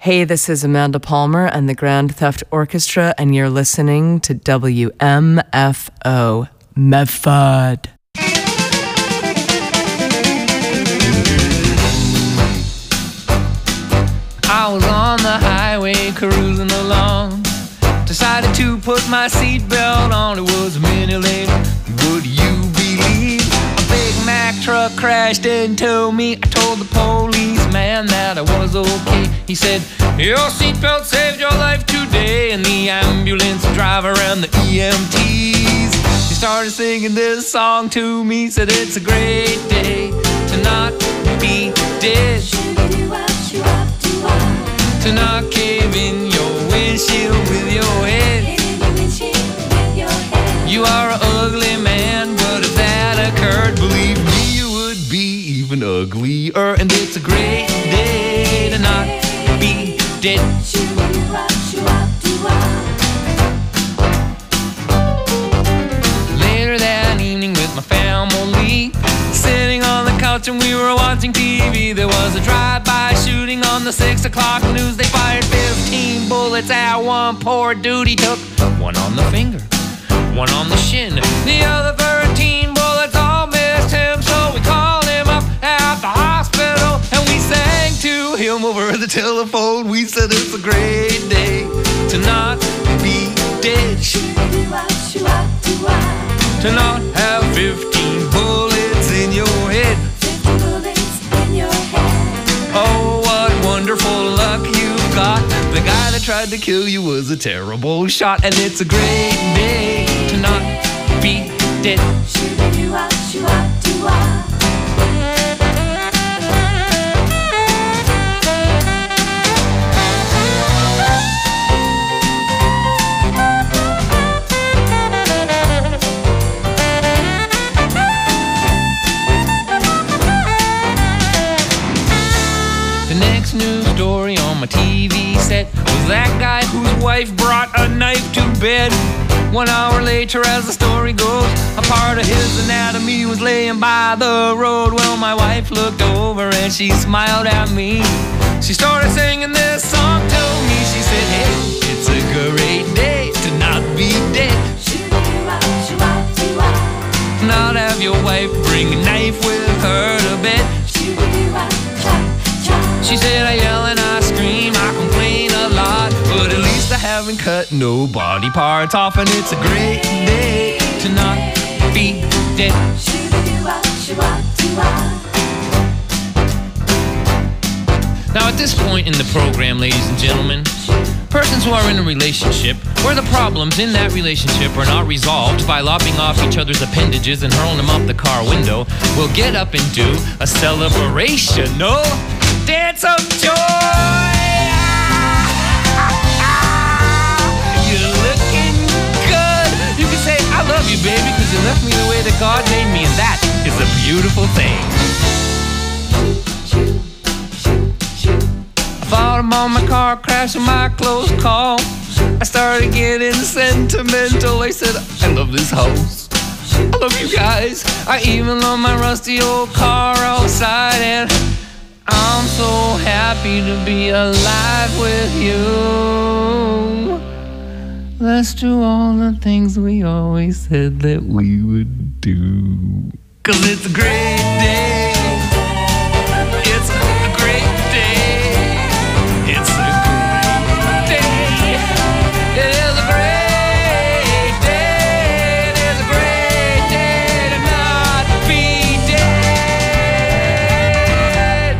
Hey, this is Amanda Palmer and the Grand Theft Orchestra, and you're listening to WMFO, Medford. I was on the highway cruising along, decided to put my seatbelt on. It was a minute later, would you believe? A Big Mac truck crashed into me. I told the policeman that I was okay. He said, your seatbelt saved your life today. And the ambulance driver and the EMTs, he started singing this song to me. Said it's a great day to not be dead, to not cave in your windshield with your head. You are an ugly man, but if that occurred, believe me, you would be even uglier. And it's a great day to not be dead. Later that evening with my family, sitting on the couch and we were watching TV. There was a drive-by shooting on the 6 o'clock news. They fired 15 bullets at one poor dude. He took one on the finger, one on the shin. The other 13 bullets all missed him. So we called him up at the hospital and we sang to him over the telephone. We said it's a great day to not be dead, to not have 15 bullets in your head. Oh, what wonderful luck you've got. The guy that tried to kill you was a terrible shot. And it's a great day to not be dead. News story on my TV set was that guy whose wife brought a knife to bed. 1 hour later, as the story goes, a part of his anatomy was laying by the road. Well, my wife looked over and she smiled at me. She started singing this song to me. She said, hey, it's a great day to not be dead, not have your wife bring a knife with her to bed. She said, I yell and I scream, I complain a lot, but at least I haven't cut no body parts off. And it's a great day to not be dead. Now at this point in the program, ladies and gentlemen, persons who are in a relationship where the problems in that relationship are not resolved by lopping off each other's appendages and hurling them out the car window will get up and do a celebrational dance of joy. You're looking good. You can say, I love you, baby, because you left me the way that God made me, and that is a beautiful thing. I thought about my car crash and my close call. I started getting sentimental. I said, I love this house, I love you guys, I even love my rusty old car outside. And I'm so happy to be alive with you. Let's do all the things we always said that we would do. 'Cause it's a great day. It's a great day. It's a great day. It is a great day. It is a great day to not be dead.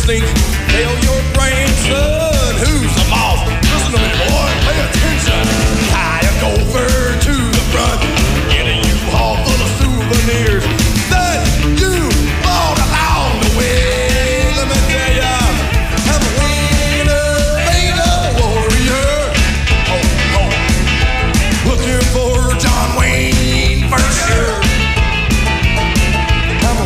stinks. Tell your grandson who's the boss. Listen to me, boy, pay attention. Tie a gopher to the front, get a U-Haul full of souvenirs that you bought along the way. Let me tell ya, I'm a Winnebago warrior. Oh, oh, looking for John Wayne for sure. I'm a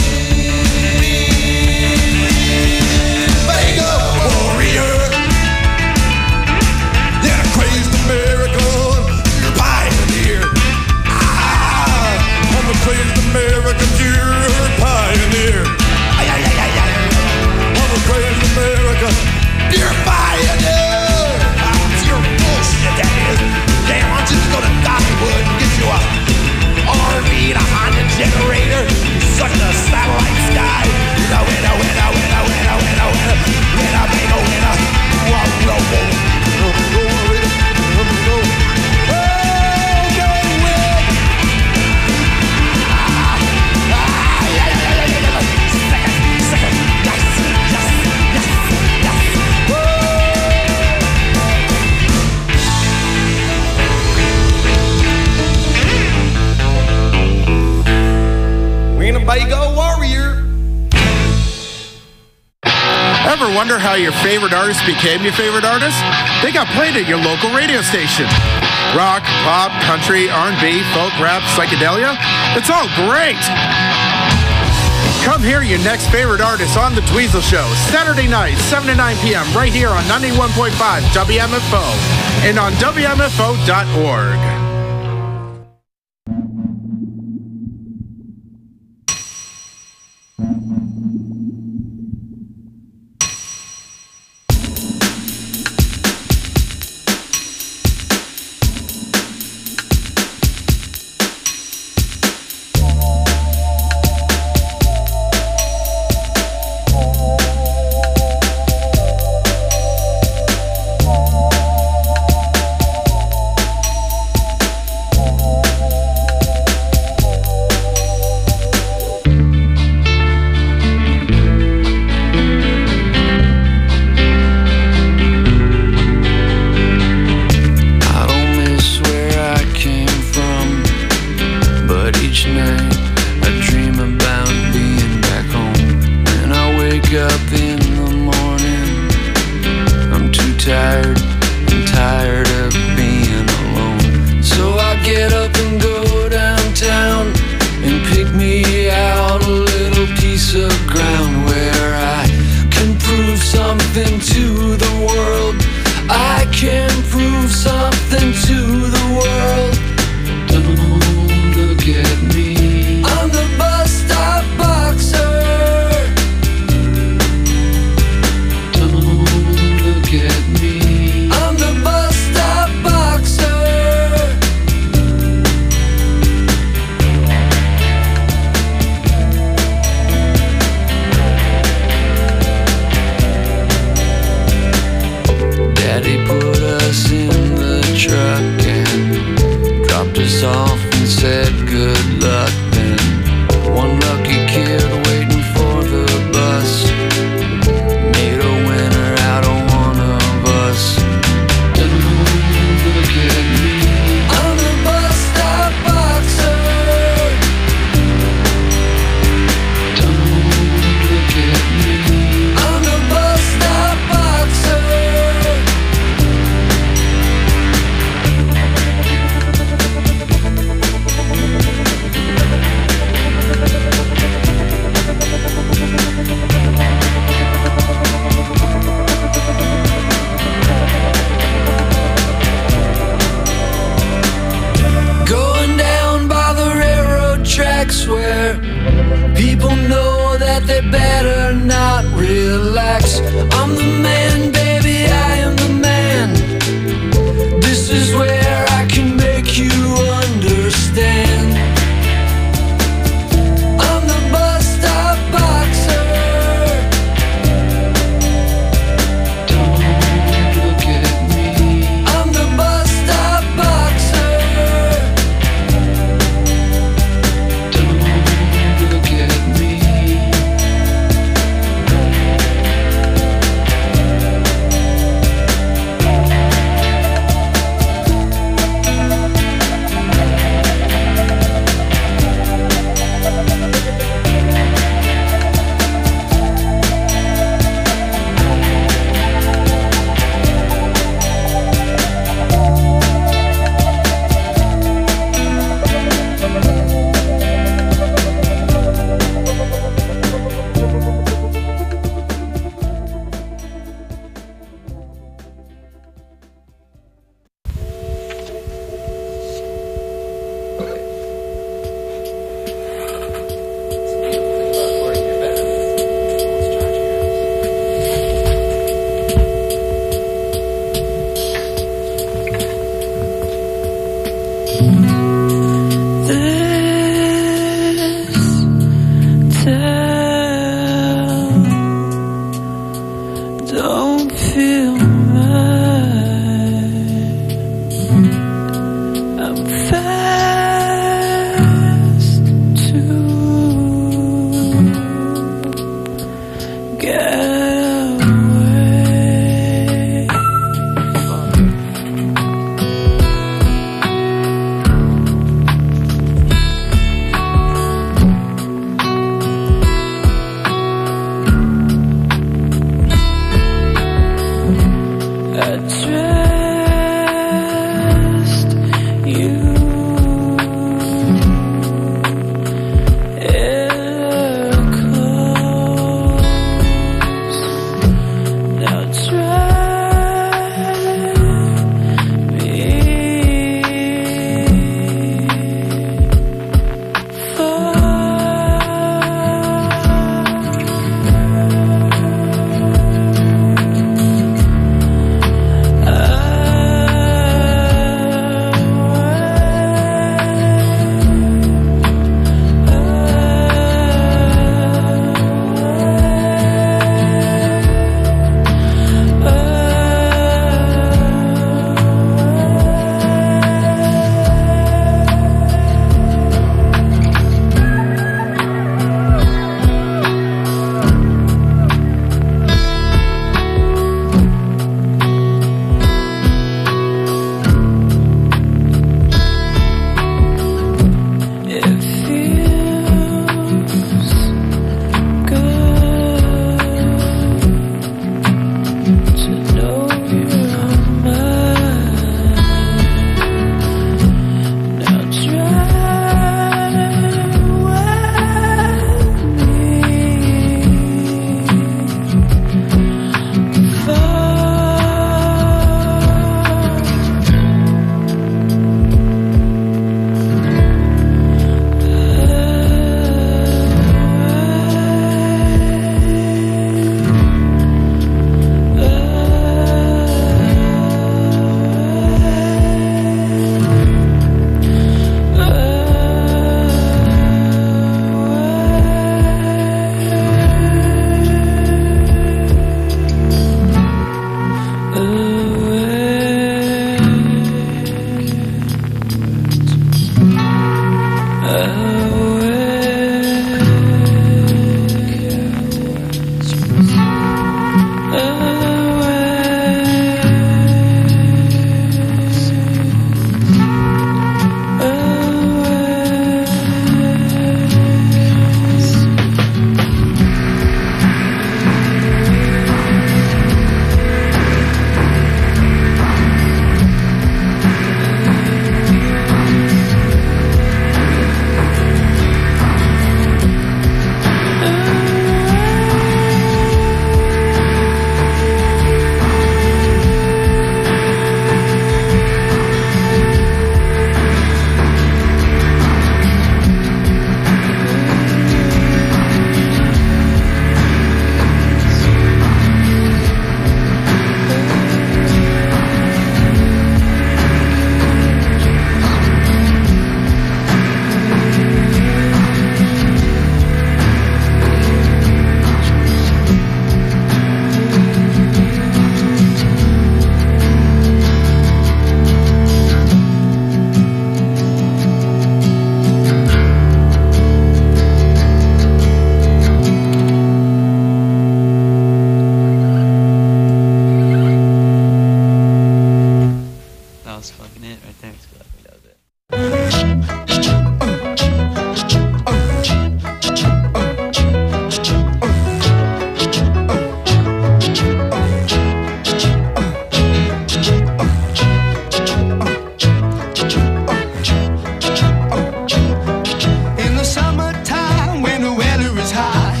Winnebago warrior. Yeah, crazed American pioneer. I'm a crazed American pure pioneer. Ay, ay, ay, ay, ay. I'm a crazed American pure pioneer. It's your bullshit, that is. Damn, why don't you just go to Dollywood and get you a RV and a Honda generator, suck the satellite sky. Winner, winner, winner, winner, winner, winner, winner, winner, bingo, winner. Whoa, whoa, whoa. Winnebago warrior. Ever wonder how your favorite artist became your favorite artist? They got played at your local radio station. Rock, pop, country, R&B, folk, rap, psychedelia. It's all great. Come hear your next favorite artist on The Dweezil Show, Saturday night, 7 to 9 p.m. right here on 91.5 WMFO and on WMFO.org. feel mine. I'm fast to get away.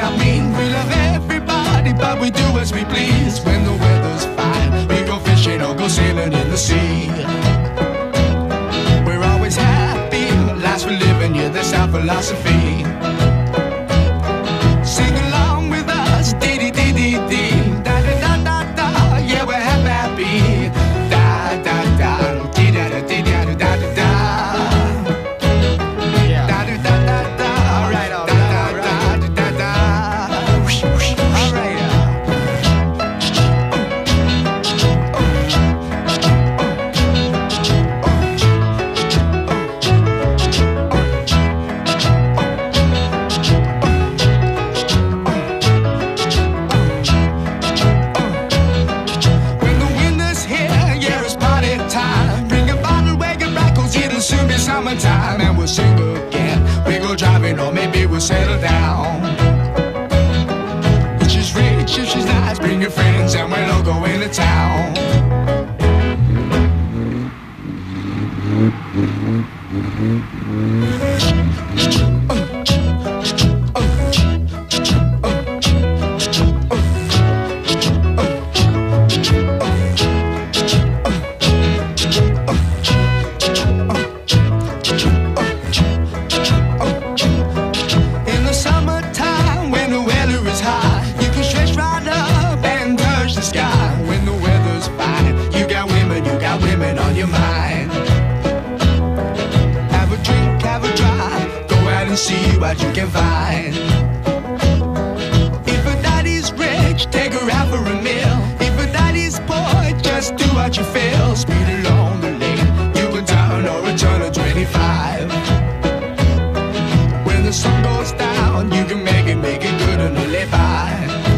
I mean, we love everybody, but we do as we please. When the weather's fine, we go fishing or go sailing in the sea. We're always happy, lives we're living, yeah, that's our philosophy. Sing along with us, dee-dee-dee-dee-dee, da-da-da-da-da, yeah, we're happy, da-da-da, dee-da-da-dee-da-da-da-da. Summertime and we'll sing again. We go driving or maybe we'll settle down. If she's rich, if she's nice, bring your friends and we'll all go into town. See what you can find. If a daddy's rich, take her out for a meal. If a daddy's poor, just do what you feel. Speed along the lane, you can turn or return to 25. When the sun goes down, you can make it good and live by.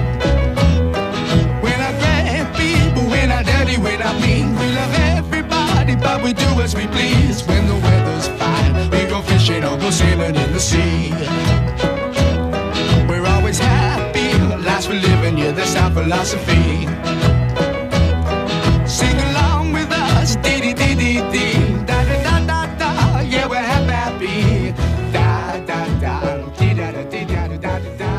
We're not great people, we're not dirty, we're not mean. We love everybody, but we do as we please. When the weather's fine, we go fishing or go sailing in the sea. We're always happy, lives we're living, yeah, that's our philosophy. Sing along with us, dee-dee-dee-dee-dee, da-da-da-da-da, yeah, we're happy, da-da-da, dee-da-da-dee-da-da-da-da.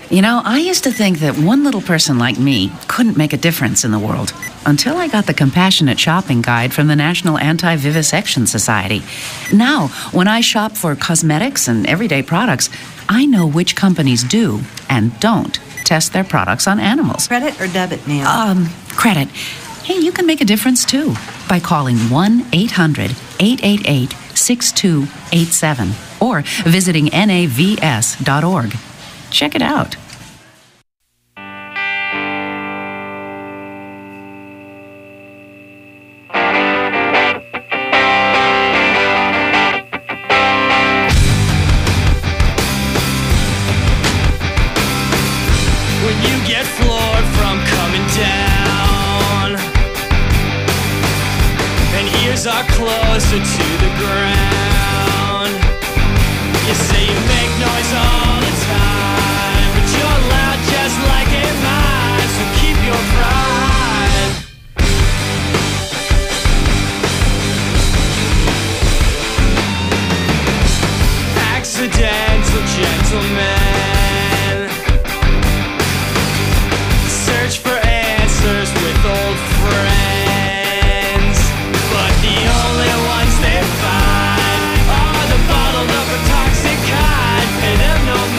You know, I used to think that one little person like me couldn't make a difference in the world until I got the Compassionate Shopping Guide from the National Anti-Vivisection Society. Now, when I shop for cosmetics and everyday products, I know which companies do and don't test their products on animals. Credit or debit, Neil? Credit. Hey, you can make a difference too by calling 1-800-888-6287 or visiting navs.org. Check it out. When you get floored from coming down and ears are closer to the ground, you say you make noise all the time, but you're loud just like a mine, so keep your pride. Accidental gentlemen search for answers with old friends, but the only ones they find are the bottled up or toxic kind. Pay them no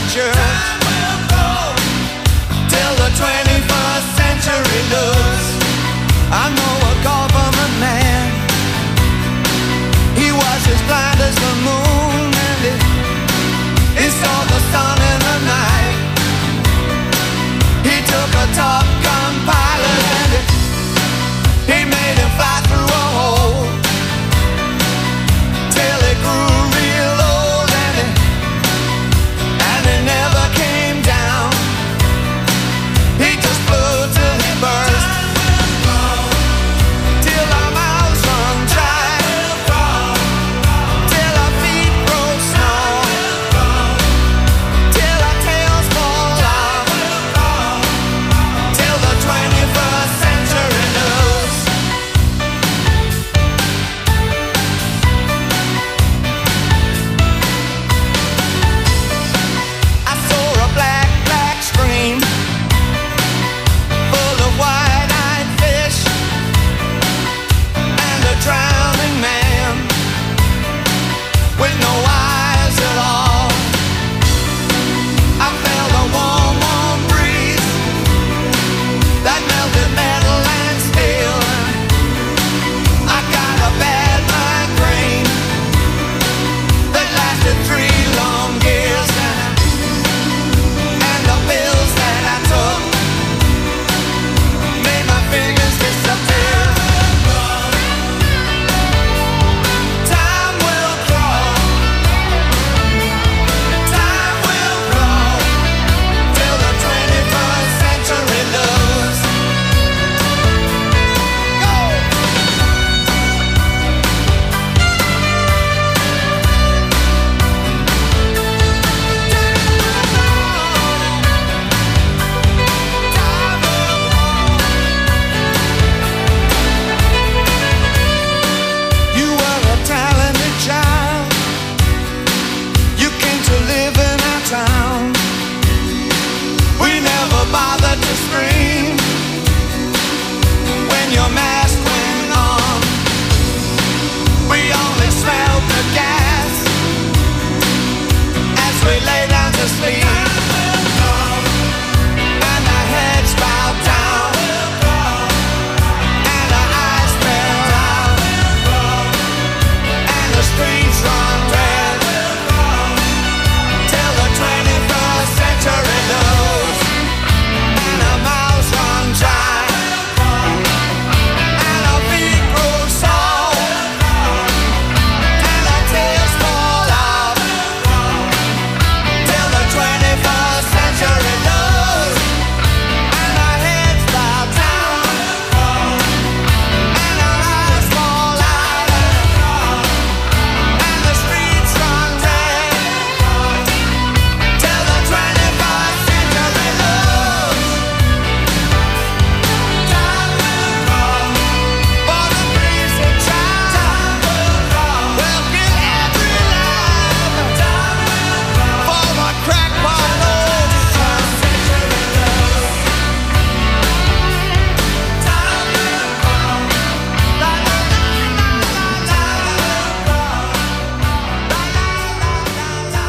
church till the 21st century looks. I know a government man. He was as blind as the moon, and he saw the sun in the night. He took a Top Gun pilot and he made him fly through a hole till he grew real old, and he never came down. He just flew till he burst, till our mouths run dry, till our feet grow small, till our tails fall off, till the 21st century knows. I saw a black, black stream full of white-eyed fish and a drowning man with no eyes at all. I felt a warm, warm breeze that melted metal and steel. I got a bad migraine that lasted 3 long years, and the pills that I took made my fingers disappear. Time will crawl, time will crawl till the 21st century knows. Go! You were a talented child. You came to live in our town. We never bothered to scream when your mask went on. We only smelled the gas as we lay down to sleep, and our heads bowed down and our eyes fell out, and the streets run red till the 21st century knows, and our mouths run dry, and our feet grow sore, and our tails fall off till the 21st century knows, and our heads bow down and our eyes fall out, and the streets run red till the 21st century knows. Time will come for the greasy child. We'll get every life for the crackpot old son. Time will come. La la la la la la. La la la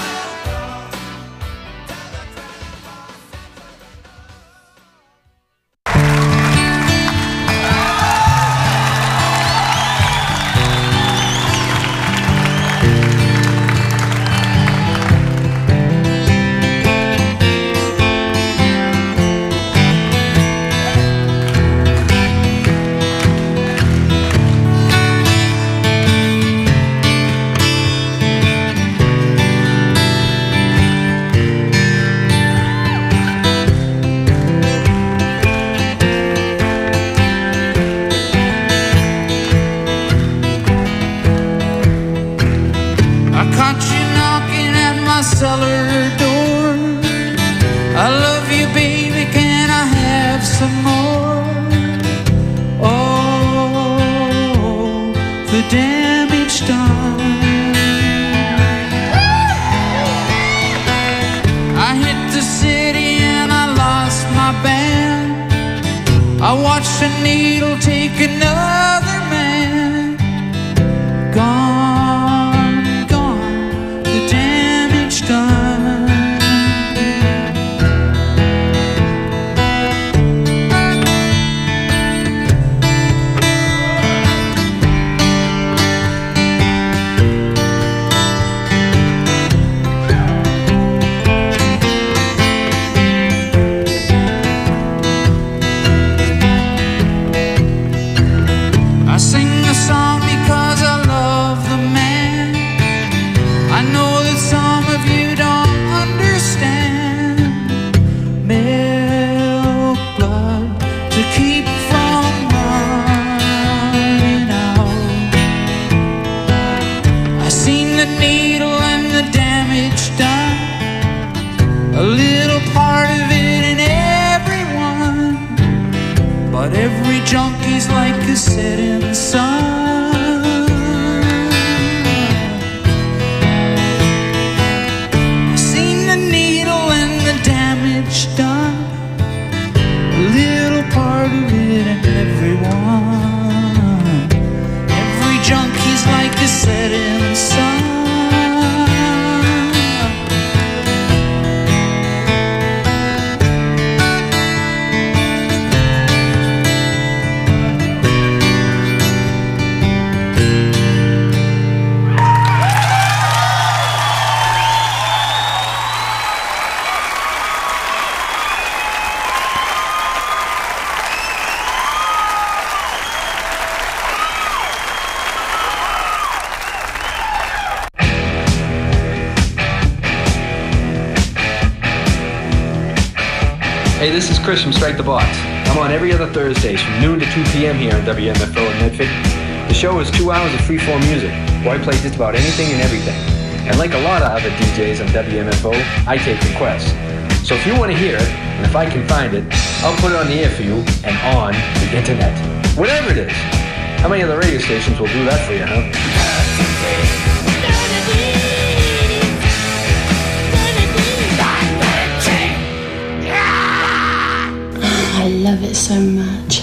I caught you knocking at my cellar door. I love you, baby, can I have some more? Oh, the damage done. I hit the city and I lost my band. I watched a needle take another man. Gone, gone, the damage done. a little part of it in everyone. But every junkie's like a setting sun. I've seen the needle and the damage done, a little part of it in everyone. Every junkie's like a setting sun. Hey, this is Chris from Strike the Box. I'm on every other Thursdays from noon to 2 p.m. here on WMFO in Medford. The show is 2 hours of freeform music, where I play just about anything and everything. And like a lot of other DJs on WMFO, I take requests. So if you want to hear it, and if I can find it, I'll put it on the air for you and on the internet. Whatever it is. How many other radio stations will do that for you, huh? I love it so much.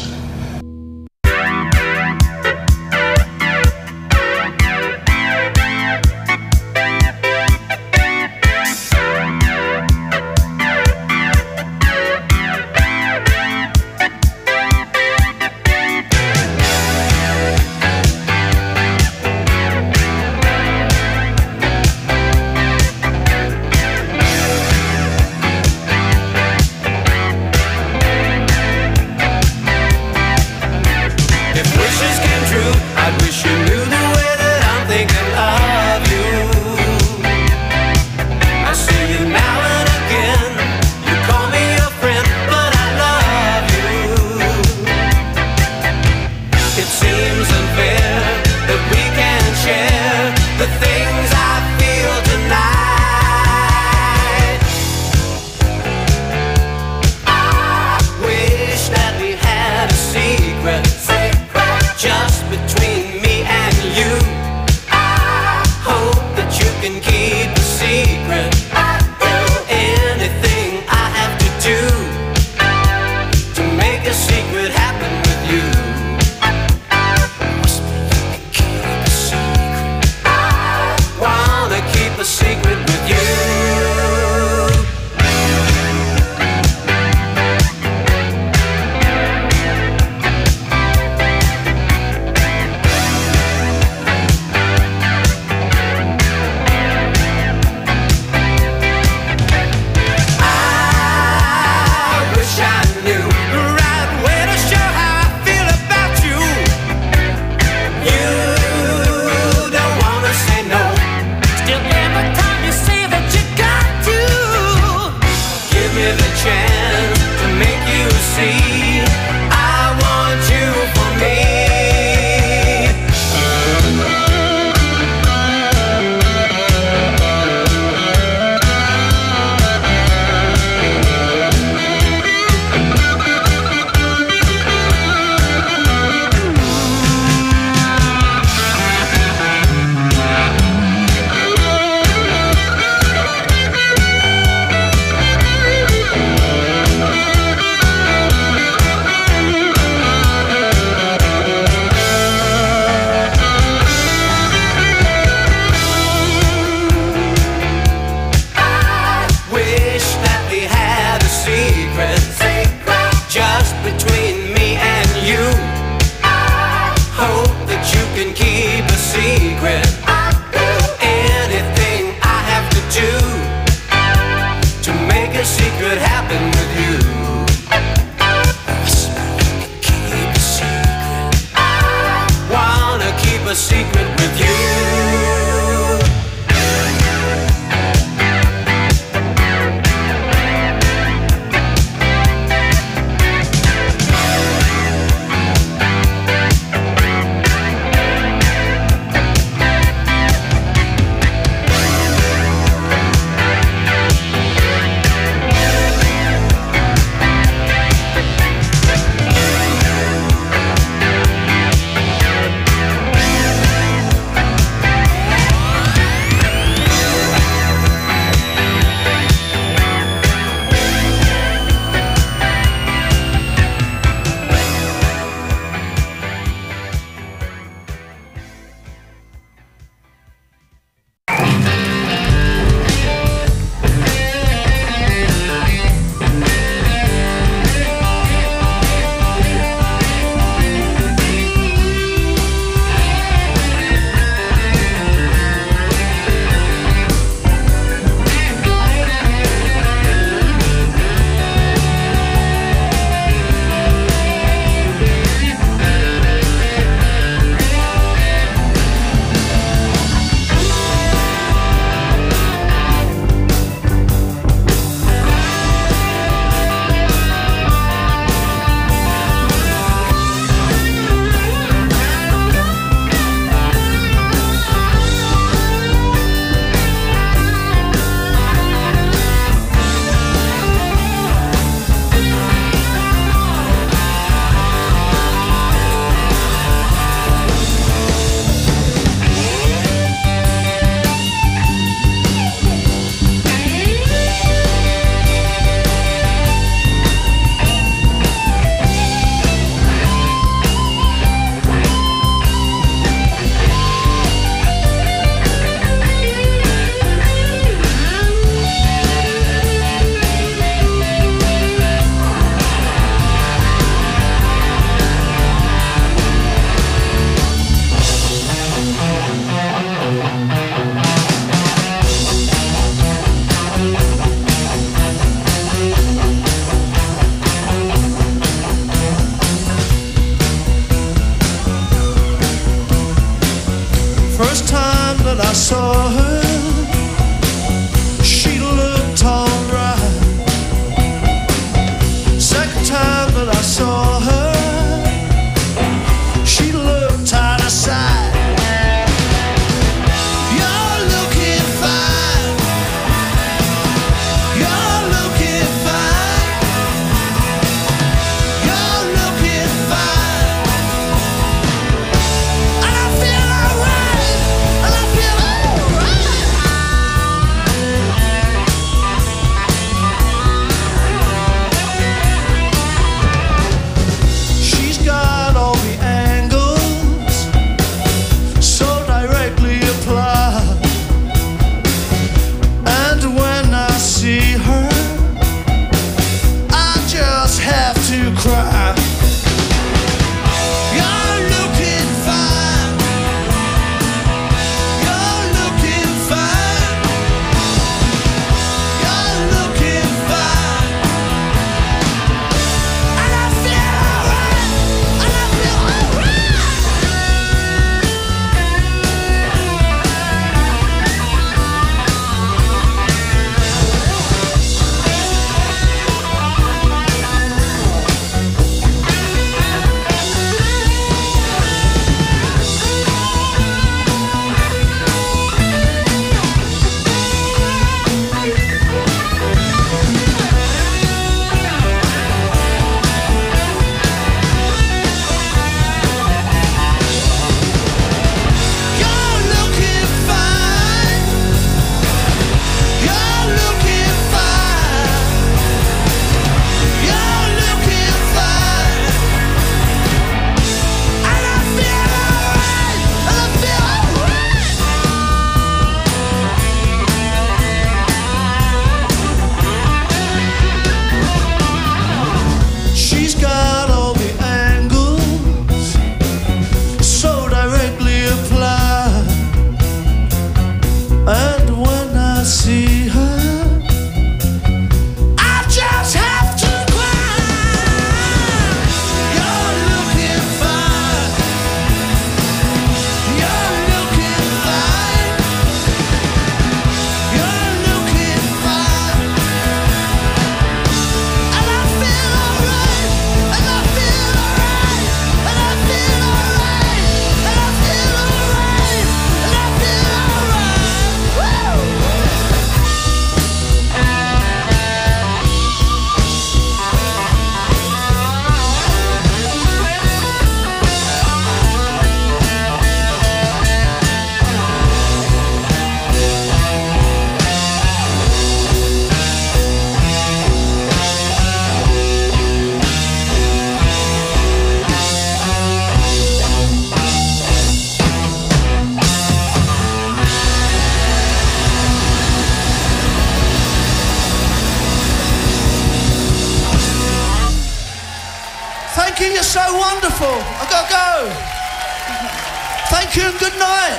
Thank you, you're so wonderful. I've got to go. Thank you and good night.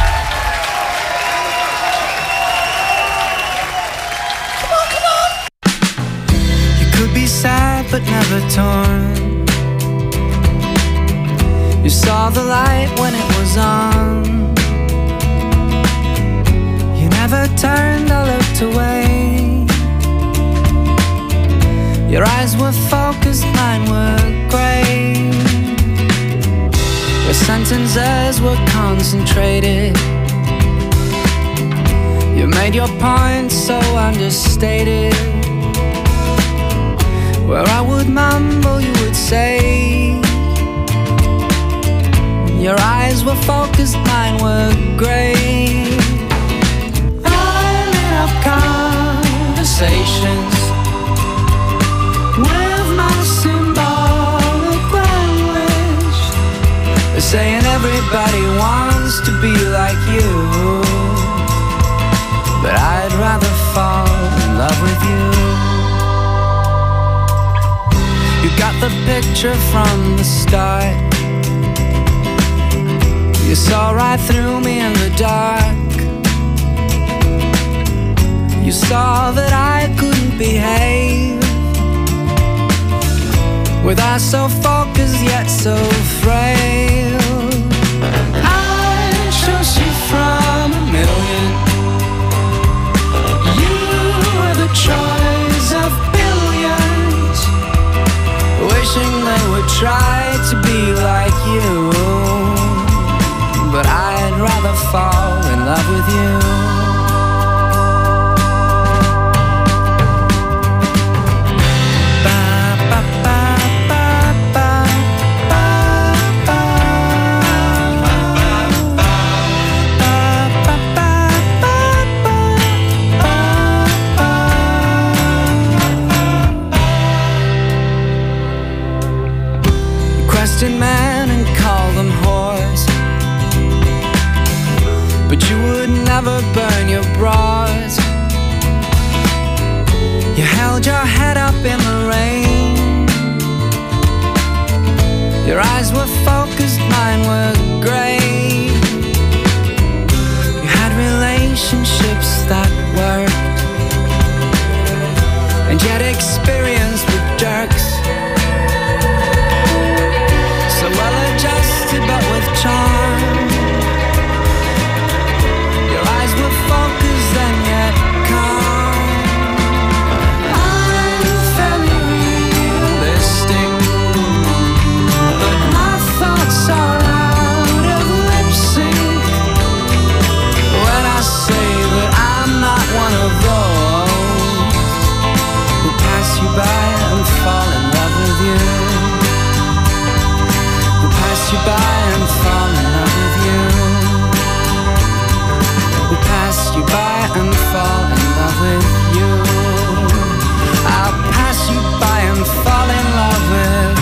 Come on, come on. You could be sad but never torn. You saw the light when it was on. You never turned or looked away. Your eyes were focused, mine were grey. Your sentences were concentrated. You made your point so understated. Where I would mumble, you would say. Your eyes were focused, mine were grey. I lit up conversations with my symbolic language, saying everybody wants to be like you, but I'd rather fall in love with you. You got the picture from the start. You saw right through me in the dark. You saw that I couldn't behave, with eyes so focused yet so frail. I chose you from a million. You were the choice of billions, wishing they would try to be like you, but I'd rather fall in love with you. Man and call them whores, but you would never burn your bras. You held your head up in the rain. Your eyes were focused, mine were grey. You had relationships that worked, and yet experience with jerks. So well adjusted but with charm. Your eyes were focused and yet calm. I'm fairly realistic, but my thoughts are out of lip sync when I say that I'm not one of those who pass you by and fall in love with you. Pass you by and fall in love with you. Who pass you by and fall in love with you. I'll pass you by and fall in love with.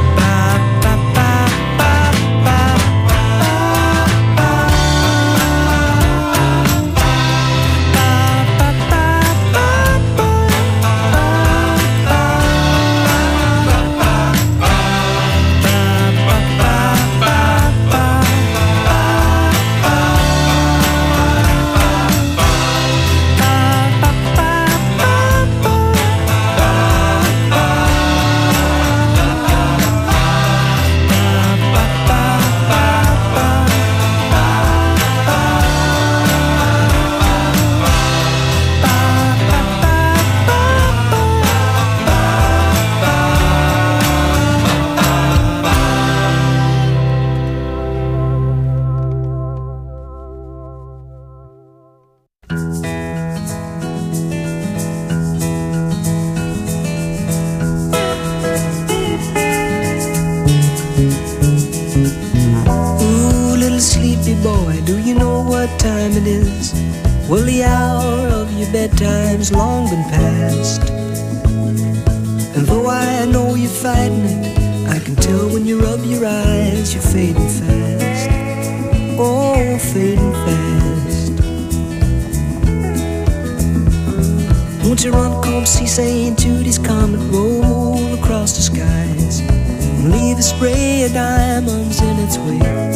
Time it is. Well, the hour of your bedtime's long been past, and though I know you're fighting it, I can tell when you rub your eyes, you're fading fast. Oh, fading fast. Won't you run, come see St. Judy's comet roll across the skies, and leave the spray of diamonds in its wake.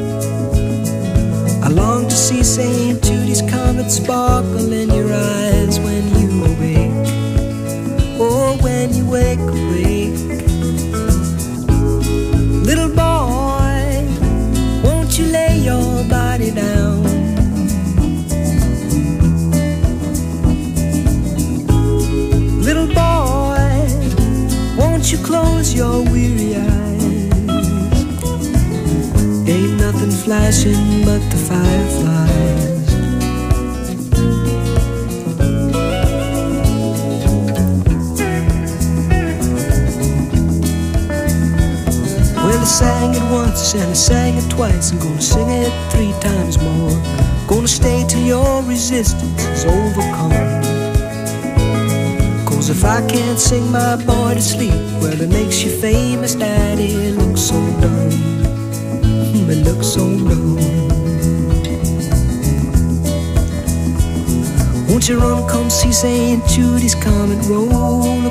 I long to see St. Judy's comet sparkle in your eyes when you awake. Oh, when you wake awake. Little boy, won't you lay your body down? Little boy, won't you close your weary eyes? Ain't nothing flashing but the fireflies. Well, I sang it once and I sang it twice. I'm gonna sing it 3 times more. Gonna stay till your resistance is overcome. Cause if I can't sing my boy to sleep, well, it makes you famous, Daddy. It looks so dumb. It looks so dumb. Won't you run, come see St. Judy's comet roll